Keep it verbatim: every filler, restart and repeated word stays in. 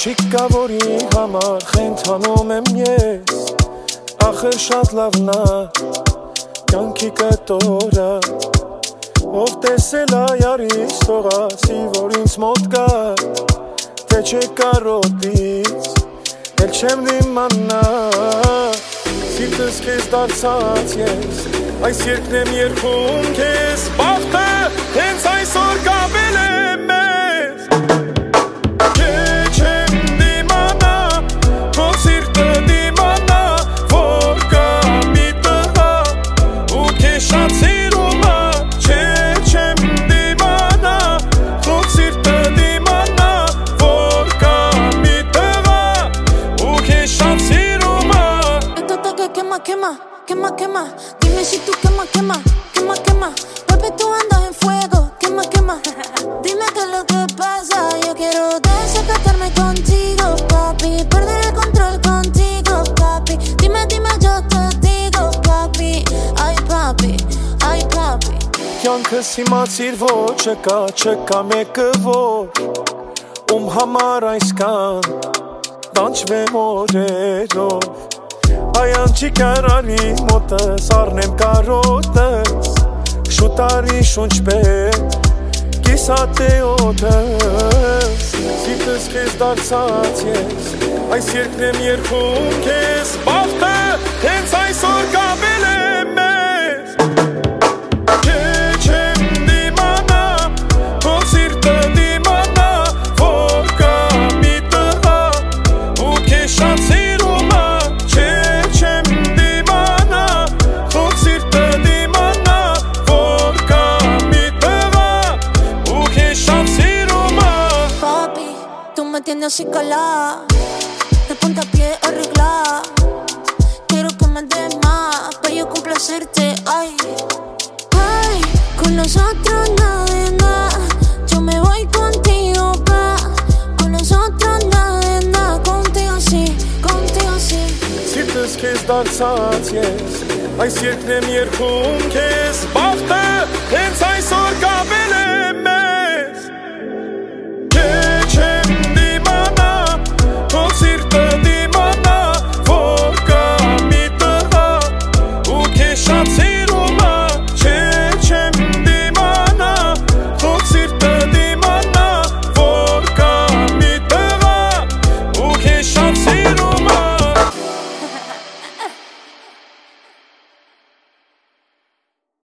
Չիկա որի համար խենթանում եմ ես Ախր շատ լավն է կյանքի կտորը Ով տեսել այարից թողացի որ ինձ մոտ կա Թե չէ կարոտից էլ չեմ դիմանա Սիրտս քեզ դարձած ես Այս երկն եմ երգում քեզ Բախտը հենց այսօր կապել է մեզ Թե չեմ դիմանա Թող սիրտը դիմանա Որ կա մի տղա ու քեզ շատ սիրում է Չէ չեմ դիմանա Թող սիրտը դիմանա Որ կա մի տղա ու քեզ շատ սիրում է Esto está que quema, quema, quema, quema Dime si tú quema, quema, quema, quema Vuelve tú andas en fuego, quema, quema Dime qué es lo que pasa Yo quiero desacatarme contigo, papi Perder el control contigo, papi Dime, dime, yo te digo, papi Ay, papi, ay, papi Կյանքս իմացիր ոչ չկա, չկա մեկը որ Ում համար այսքան տանջվեմ օրերով Այան չի կարարի մոտս, արնեմ կարոտս Շուտարի շունչ պետ, կիսատ է օդս Սիրտս քեզ դարձած ես, այս երկն եմ երգում քեզ Բախտը հենց այսօր կապել է մեզ Չէ չեմ դիմանա, թող սիրտը դիմանա Որ կա մի տղա ու քեզ շատ սիրում է Չէ չեմ դիմանա, թող սիրտը դիմանա Որ կա մի տղա ու քեզ շատ սիրում է Papi, tú me tienes así calada De punta a pie arreglada Quiero que me des más Pa' yo complacerte, ay Ay, con nosotros nada de nada Yo me voy contigo, pa Con nosotros nada de nada Contigo sí, contigo sí Սիրտս քեզ դարձած ես Այս երկն եմ երգում քեզ Բախտը հենց այսօր կա